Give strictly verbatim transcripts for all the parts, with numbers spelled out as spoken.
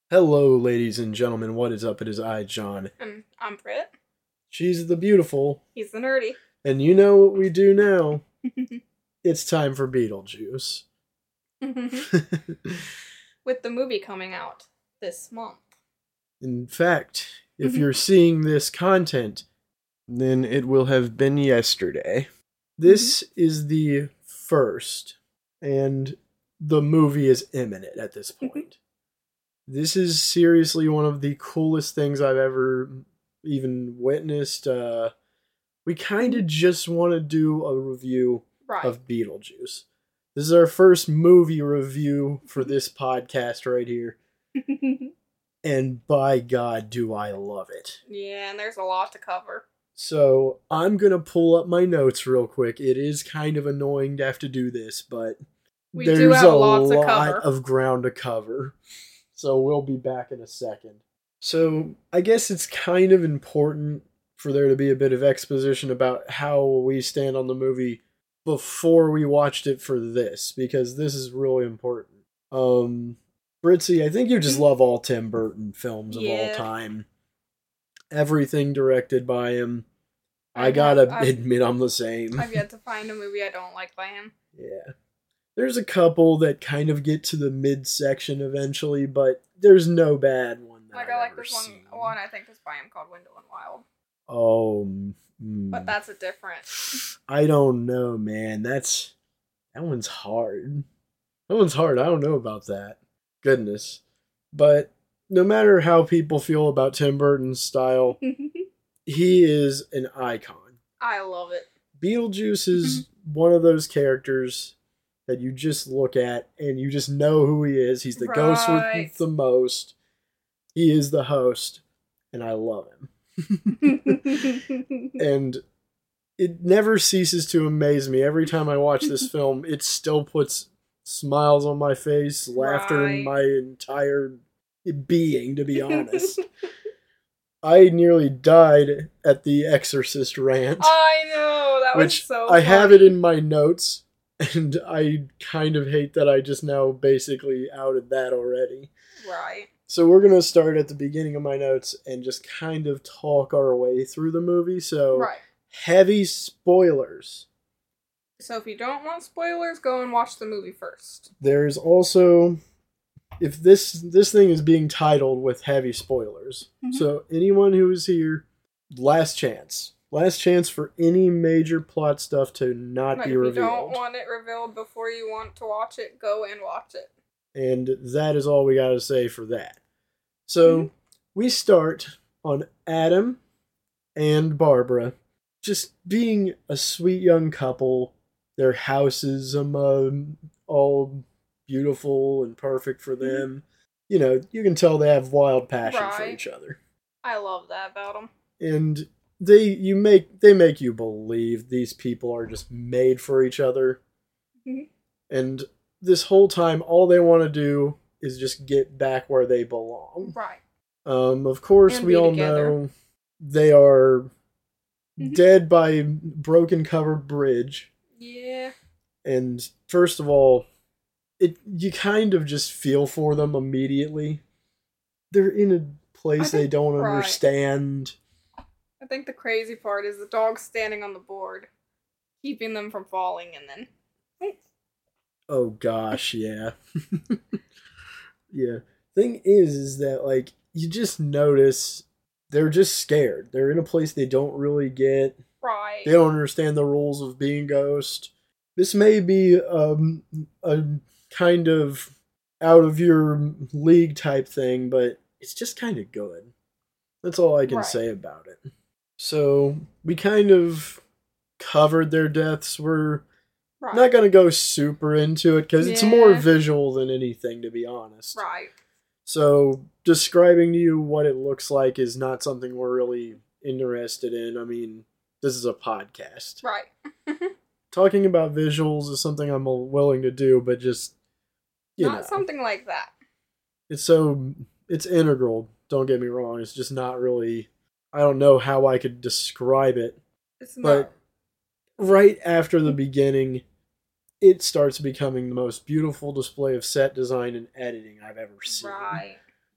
Hello, ladies and gentlemen. What is up? It is I, John. And I'm Britt. She's the beautiful. He's the nerdy. And you know what we do now? It's time for Beetlejuice. With the movie coming out this month. In fact, if you're seeing this content, then it will have been yesterday. This is the first, and the movie is imminent at this point. This is seriously one of the coolest things I've ever even witnessed. Uh, we kind of just want to do a review right. of Beetlejuice. This is our first movie review for this podcast right here. And by God, do I love it. Yeah, and there's a lot to cover. So I'm going to pull up my notes real quick. It is kind of annoying to have to do this, but we there's do have a lots lot to cover. of ground to cover. So we'll be back in a second. So I guess it's kind of important for there to be a bit of exposition about how we stand on the movie before we watched it for this, because this is really important. Um, Britzy, I think you just love all Tim Burton films of yeah. all time. Everything directed by him. I, I gotta have, admit I'm the same. I've yet to find a movie I don't like by him. Yeah. There's a couple that kind of get to the midsection eventually, but there's no bad one that Like I've I like ever this one, seen. one I think is by him called Window and Wild. Oh, mm, But that's a different. I don't know, man. That's that one's hard. That one's hard. I don't know about that. Goodness. But no matter how people feel about Tim Burton's style, he is an icon. I love it. Beetlejuice is one of those characters that you just look at and you just know who he is. He's the right. ghost with the most. He is the host, and I love him. And it never ceases to amaze me. Every time I watch this film, it still puts smiles on my face, laughter right. in my entire being, to be honest. I nearly died at the Exorcist rant. I know, that which was so I funny. have it in my notes, and I kind of hate that I just now basically outed that already. Right. So we're going to start at the beginning of my notes and just kind of talk our way through the movie. So, right. Heavy spoilers. So if you don't want spoilers, go and watch the movie first. There's also, if this this thing is being titled with heavy spoilers, mm-hmm. so anyone who is here, last chance. Last chance for any major plot stuff to not like be if revealed. If you don't want it revealed before you want to watch it, go and watch it. And that is all we got to say for that. So, mm-hmm. we start on Adam and Barbara just being a sweet young couple. Their house is um, uh, all beautiful and perfect for them. Mm-hmm. You know, you can tell they have wild passion right. for each other. I love that about them. And they you make they make you believe these people are just made for each other. Mm-hmm. And this whole time, all they want to do is just get back where they belong. Right. Um, of course, and we all together. know they are mm-hmm. dead by a broken covered bridge. Yeah. And first of all, it you kind of just feel for them immediately. They're in a place think, they don't right. understand. I think the crazy part is the dog standing on the board, keeping them from falling, and then... Oh gosh, yeah. yeah. Thing is, is that, like, you just notice they're just scared. They're in a place they don't really get. Right. They don't understand the rules of being a ghost. This may be um, a kind of out of your league type thing, but it's just kind of good. That's all I can right. say about it. So, we kind of covered their deaths. We're right. not going to go super into it, because yeah. it's more visual than anything, to be honest. Right. So, describing to you what it looks like is not something we're really interested in. I mean, this is a podcast. Right. Talking about visuals is something I'm willing to do, but just, you not know. Not something like that. It's so, it's integral, don't get me wrong. It's just not really, I don't know how I could describe it. It's not. But right after the beginning, it starts becoming the most beautiful display of set design and editing I've ever seen. Right.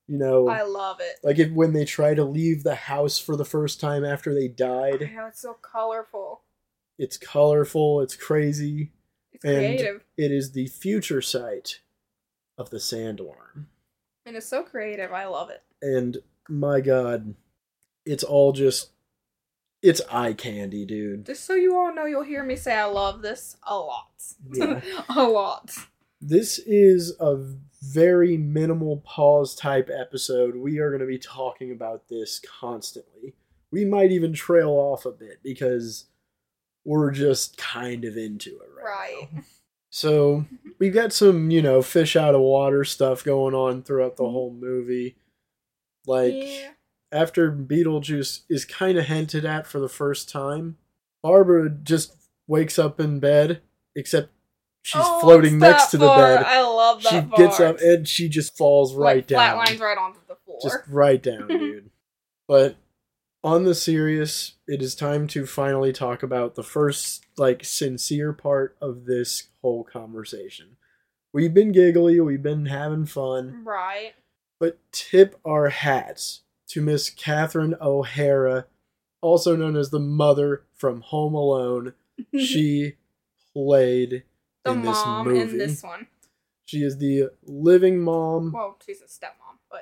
You know, I love it. like if, when they try to leave the house for the first time after they died. I know, it's so colorful. It's colorful, it's crazy. It's creative. And it is the future sight of the sandworm. And it's so creative. I love it. And my God, it's all just, it's eye candy, dude. Just so you all know, you'll hear me say I love this a lot. Yeah. A lot. This is a very minimal pause type episode. We are going to be talking about this constantly. We might even trail off a bit because we're just kind of into it right, right. now. So we've got some, you know, fish out of water stuff going on throughout the whole movie. Like, yeah. after Beetlejuice is kind of hinted at for the first time, Barbara just wakes up in bed, except she's oh, floating next to the part. bed. I love that She part. gets up and she just falls right like, down. Flatlines right onto the floor. Just right down, dude. But on the serious, it is time to finally talk about the first, like, sincere part of this whole conversation. We've been giggly, we've been having fun. Right. But tip our hats to Miss Catherine O'Hara, also known as the mother from Home Alone. She played the in this mom movie. in this one. She is the living mom. Well, she's a stepmom, but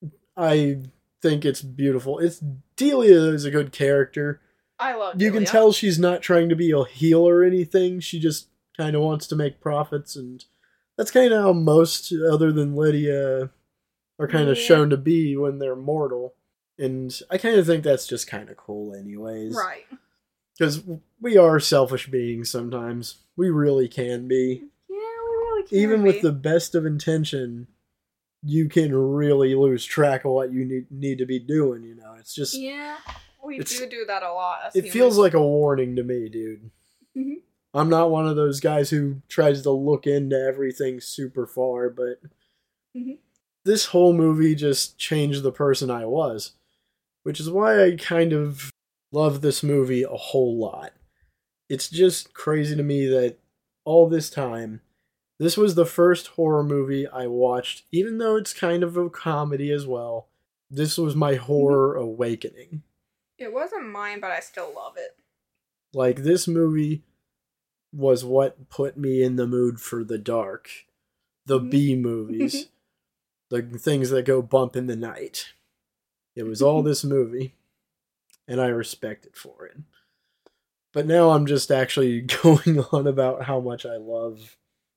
I think it's beautiful. It's Delia is a good character. I love You Delia. can tell she's not trying to be a heel or anything. She just kind of wants to make profits, and that's kind of how most, other than Lydia, are kind of Yeah. shown to be when they're mortal. And I kind of think that's just kind of cool anyways. Right. Because we are selfish beings sometimes. We really can be. Yeah, we really can Even be. with the best of intention, you can really lose track of what you need, need to be doing, you know? It's just... Yeah, we it's- do do that a lot. As It humans. feels like a warning to me, dude. Mhm. I'm not one of those guys who tries to look into everything super far, but Mhm. this whole movie just changed the person I was, which is why I kind of love this movie a whole lot. It's just crazy to me that all this time, this was the first horror movie I watched, even though it's kind of a comedy as well. This was my horror awakening. It wasn't mine, but I still love it. Like, this movie was what put me in the mood for the dark, the Mhm. B movies, the things that go bump in the night. It was all this movie, and I respect it for it. But now I'm just actually going on about how much I love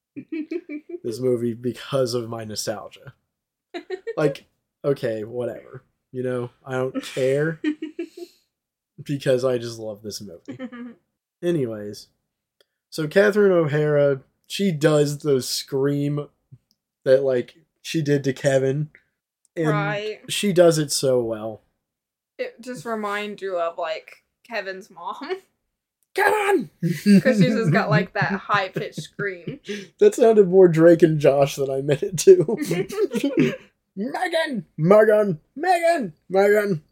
this movie because of my nostalgia. Like, okay, whatever. You know, I don't care because I just love this movie. Anyways, so Catherine O'Hara, she does the scream that, like, she did to Kevin. And Right. she does it so well. It just reminds you of, like, Kevin's mom. Kevin! Because she's just got, like, that high-pitched scream. That sounded more Drake and Josh than I meant it to. Megan! Megan! Megan! Megan!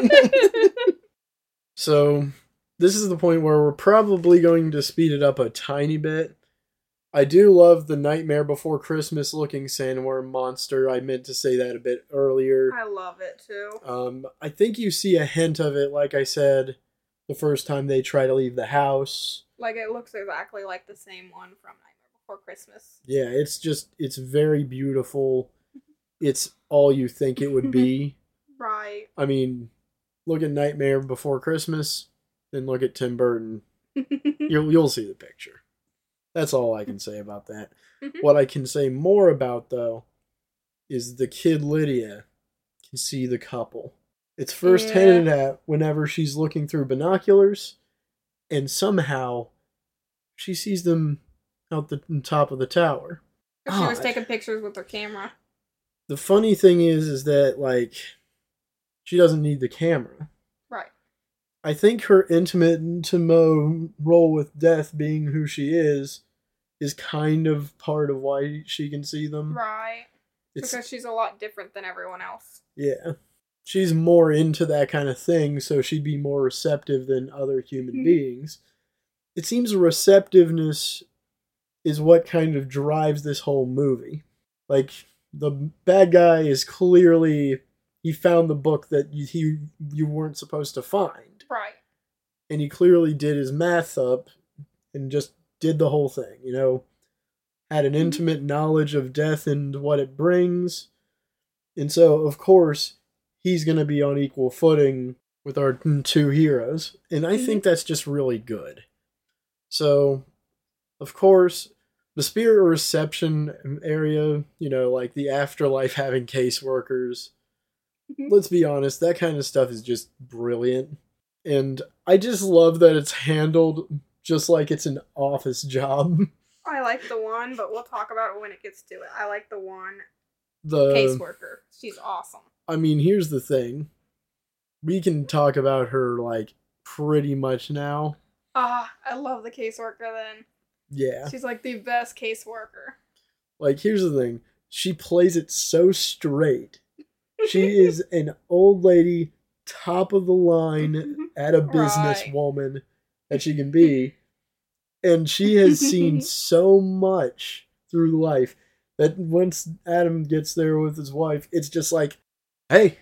So, this is the point where we're probably going to speed it up a tiny bit. I do love the Nightmare Before Christmas looking sandworm monster. I meant to say that a bit earlier. I love it, too. Um, I think you see a hint of it, like I said, the first time they try to leave the house. Like, it looks exactly like the same one from Nightmare Before Christmas. Yeah, it's just, it's very beautiful. It's all you think it would be. Right. I mean, look at Nightmare Before Christmas, then look at Tim Burton. You'll, you'll see the picture. That's all I can say about that. What I can say more about, though, is the kid Lydia can see the couple. It's first Yeah. hinted at whenever she's looking through binoculars, and somehow she sees them out the top of the tower. She was Odd. taking pictures with her camera. The funny thing is, is that, like, she doesn't need the camera. Right. I think her intimate intimo role with death, being who she is, is kind of part of why she can see them. Right. It's, Because she's a lot different than everyone else. yeah. She's more into that kind of thing, so she'd be more receptive than other human Mhm. beings. It seems receptiveness is what kind of drives this whole movie. Like, the bad guy is clearly, he found the book that you, he you weren't supposed to find. Right. And he clearly did his math up and just did the whole thing, you know, had an intimate knowledge of death and what it brings. And so, of course, he's going to be on equal footing with our two heroes. And I think that's just really good. So, of course, the spirit reception area, you know, like the afterlife having caseworkers, let's be honest, that kind of stuff is just brilliant. And I just love that it's handled just like it's an office job. I like the one, but we'll talk about it when it gets to it. I like the one The caseworker. She's awesome. I mean, here's the thing. We can talk about her, like, pretty much now. Ah, I love the caseworker then. Yeah. She's like the best caseworker. Like, here's the thing. She plays it so straight. She is an old lady, top of the line, at a businesswoman Right. that she can be. And she has seen so much through life that once Adam gets there with his wife, it's just like, hey.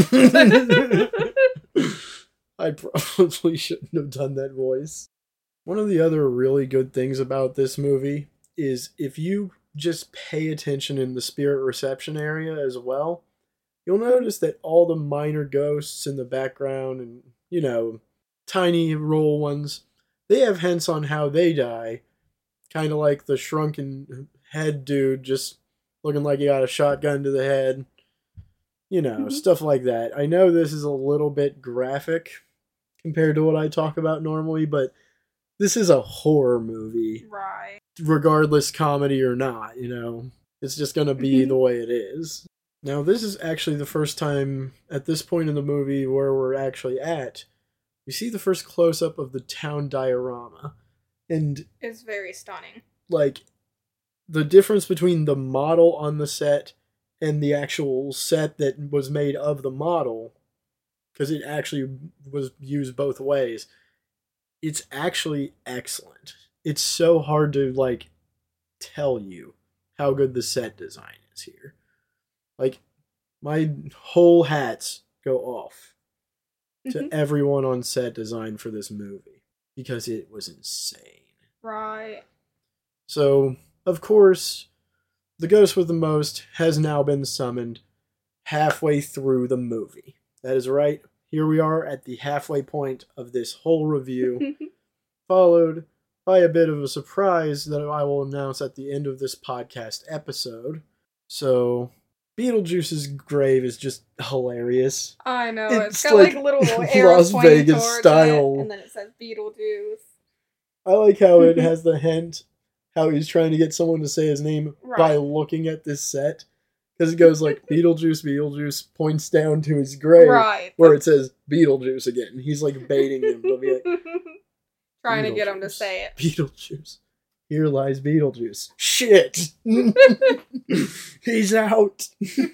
I probably shouldn't have done that voice. One of the other really good things about this movie is if you just pay attention in the spirit reception area as well, you'll notice that all the minor ghosts in the background and, you know, tiny role ones, they have hints on how they die. Kind of like the shrunken head dude just looking like he got a shotgun to the head. You know, mm-hmm. stuff like that. I know this is a little bit graphic compared to what I talk about normally, but this is a horror movie. Right. Regardless, comedy or not, you know. It's just going to be mm-hmm. the way it is. Now, this is actually the first time at this point in the movie where we're actually at. We see the first close-up of the town diorama. And it's very stunning. Like, the difference between the model on the set and the actual set that was made of the model, because it actually was used both ways, it's actually excellent. It's so hard to, like, tell you how good the set design is here. Like, my whole hats go off to mm-hmm. everyone on set design for this movie, because it was insane. Right. So, of course, the ghost with the most has now been summoned halfway through the movie. That is right. Here we are at the halfway point of this whole review, followed by a bit of a surprise that I will announce at the end of this podcast episode. So, Beetlejuice's grave is just hilarious. I know. it's, it's got like, like little arrows Las Vegas style. It, and then it says Beetlejuice. I like how it has the hint, how he's trying to get someone to say his name right. by looking at this set. Because it goes like, Beetlejuice, Beetlejuice, points down to his grave, right. where it says Beetlejuice again. He's like baiting him to be like, trying to get him to say it. Beetlejuice. Here lies Beetlejuice. Shit! He's out!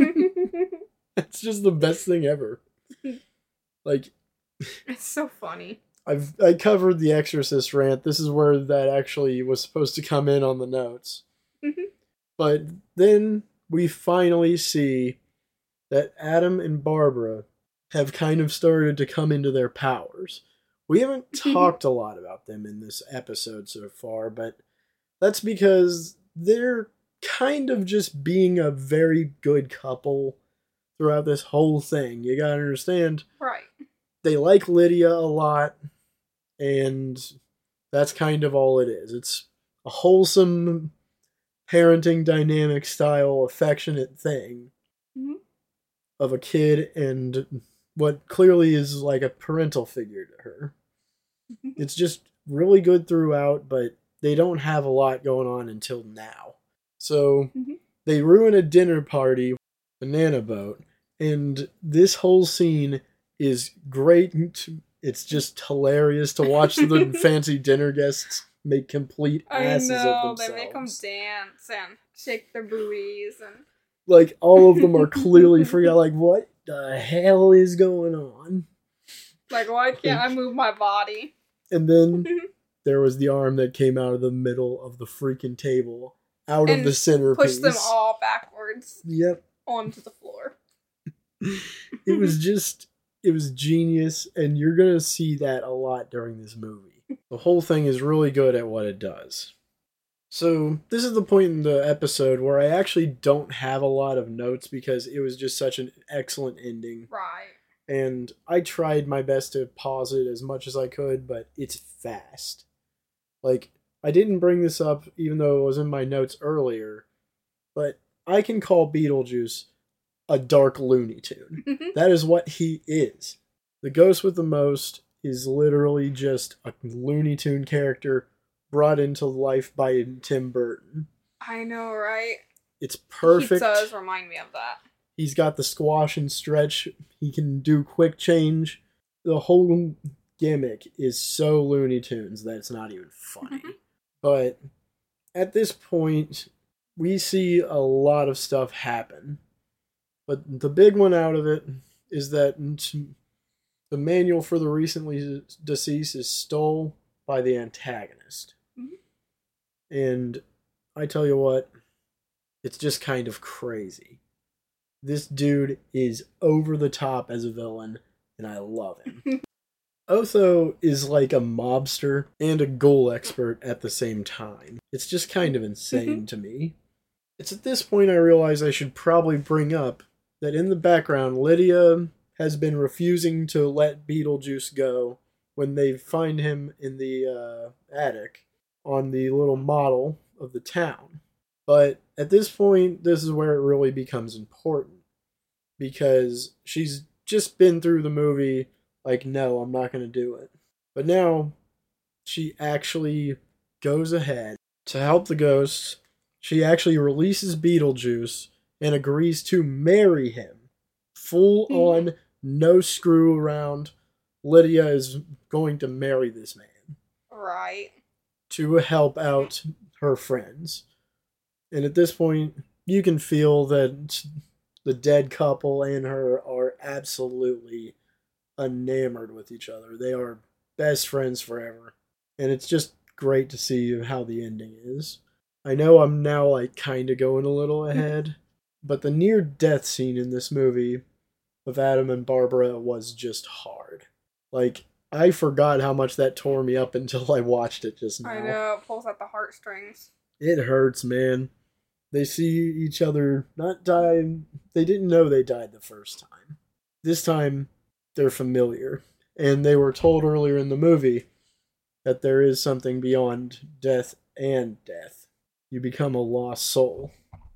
That's just the best thing ever. Like, it's so funny. I've I covered the Exorcist rant. This is where that actually was supposed to come in on the notes. But then we finally see that Adam and Barbara have kind of started to come into their powers. We haven't talked a lot about them in this episode so far, but that's because they're kind of just being a very good couple throughout this whole thing. You gotta understand. Right. They like Lydia a lot, and that's kind of all it is. It's a wholesome parenting dynamic style affectionate thing mm-hmm. of a kid and what clearly is like a parental figure to her. Mm-hmm. It's just really good throughout, but they don't have a lot going on until now. So mm-hmm. they ruin a dinner party, Banana Boat, and this whole scene is great. It's just hilarious to watch the fancy dinner guests make complete asses I know, of themselves. They make them dance and shake their booties and like all of them are clearly free. Like, what the hell is going on? Like, why can't I move my body? And then there was the arm that came out of the middle of the freaking table out and of the centerpiece. push them all backwards. Yep. Onto the floor. It was just, it was genius, and you're going to see that a lot during this movie. The whole thing is really good at what it does. So, this is the point in the episode where I actually don't have a lot of notes because it was just such an excellent ending. Right. And I tried my best to pause it as much as I could, but it's fast. Like, I didn't bring this up even though it was in my notes earlier, but I can call Beetlejuice a dark Looney Tune. That is what he is. The Ghost with the Most is literally just a Looney Tune character brought into life by Tim Burton. I know, right? It's perfect. He does remind me of that. He's got the squash and stretch. He can do quick change. The whole gimmick is so Looney Tunes that it's not even funny. But at this point, we see a lot of stuff happen. But the big one out of it is that the manual for the recently deceased is stole by the antagonist. Mm-hmm. And I tell you what, it's just kind of crazy. This dude is over the top as a villain, and I love him. Otho is like a mobster and a ghoul expert at the same time. It's just kind of insane mm-hmm. to me. It's at this point I realize I should probably bring up that in the background, Lydia has been refusing to let Beetlejuice go when they find him in the uh, attic on the little model of the town. But at this point, this is where it really becomes important. Because she's just been through the movie like, no, I'm not going to do it. But now, she actually goes ahead to help the ghosts. She actually releases Beetlejuice and agrees to marry him. Full on, no screw around. Lydia is going to marry this man. Right. To help out her friends. And at this point, you can feel that the dead couple and her are absolutely enamored with each other. They are best friends forever. And it's just great to see how the ending is. I know I'm now like kind of going a little ahead, but the near-death scene in this movie of Adam and Barbara was just hard. Like, I forgot how much that tore me up until I watched it just now. I know, it pulls at the heartstrings. It hurts, man. They see each other not die. They didn't know they died the first time. This time, they're familiar. And they were told earlier in the movie that there is something beyond death and death. You become a lost soul.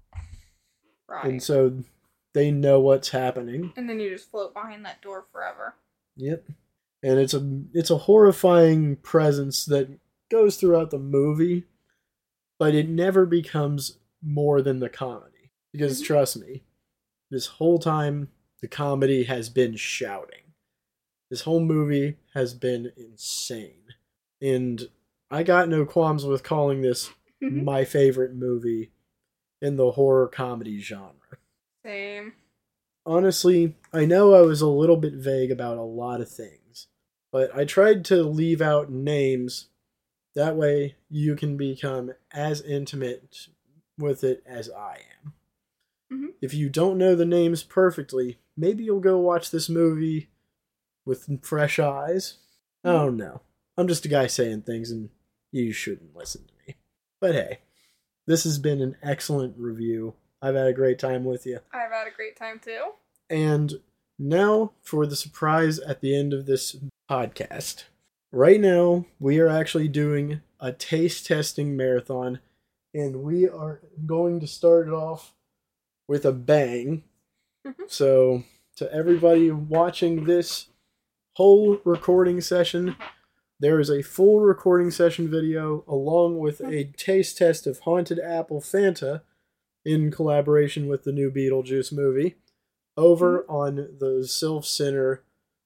Right. And so they know what's happening. And then you just float behind that door forever. Yep. And it's a it's a horrifying presence that goes throughout the movie, but it never becomes more than the comedy. Because mm-hmm. trust me, this whole time the comedy has been shouting. This whole movie has been insane. And I got no qualms with calling this mm-hmm. my favorite movie in the horror comedy genre. Same. Honestly, I know I was a little bit vague about a lot of things, but I tried to leave out names. That way you can become as intimate with it as I am. Mm-hmm. If you don't know the names perfectly, maybe you'll go watch this movie with fresh eyes. Mm-hmm. I don't know. I'm just a guy saying things and you shouldn't listen to me. But hey, this has been an excellent review. I've had a great time with you. I've had a great time too. And now for the surprise at the end of this podcast. Right now, we are actually doing a taste testing marathon, and we are going to start it off with a bang. Mm-hmm. So, to everybody watching this whole recording session, there is a full recording session video along with a taste test of Haunted Apple Fanta in collaboration with the new Beetlejuice movie over mm-hmm. on the Sylph Center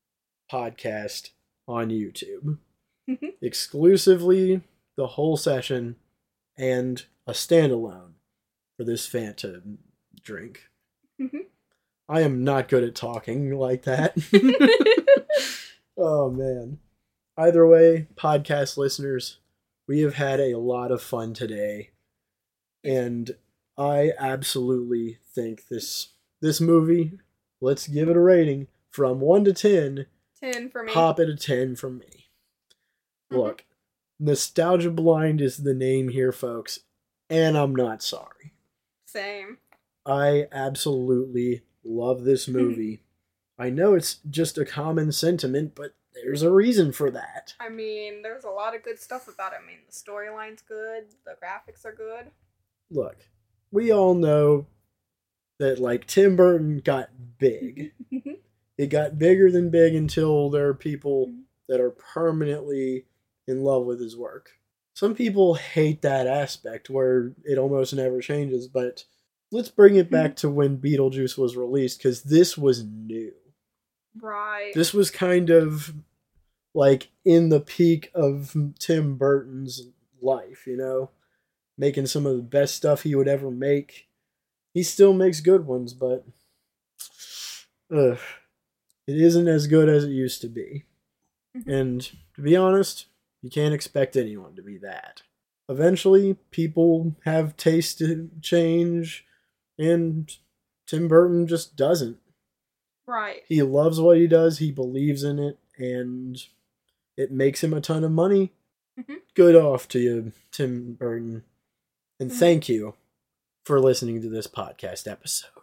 podcast on YouTube. Mm-hmm. Exclusively the whole session and a standalone for this Fanta drink. Mm-hmm. I am not good at talking like that. Oh, man. Either way, podcast listeners, we have had a lot of fun today. And I absolutely think this this movie, let's give it a rating from one to ten. ten for me. Pop it a ten from me. Mhm. Look, Nostalgia Blind is the name here, folks, and I'm not sorry. Same. I absolutely love this movie. I know it's just a common sentiment, but there's a reason for that. I mean, there's a lot of good stuff about it. I mean, the storyline's good, the graphics are good. Look, we all know that, like, Tim Burton got big. It got bigger than big until there are people that are permanently in love with his work. Some people hate that aspect where it almost never changes, but let's bring it back to when Beetlejuice was released, because this was new. Right. This was kind of like in the peak of Tim Burton's life, you know? Making some of the best stuff he would ever make. He still makes good ones, but ugh, it isn't as good as it used to be. And to be honest, you can't expect anyone to be that. Eventually, people have taste to change, and Tim Burton just doesn't. Right. He loves what he does, he believes in it, and it makes him a ton of money. Mm-hmm. Good off to you, Tim Burton. And Mm-hmm. thank you for listening to this podcast episode.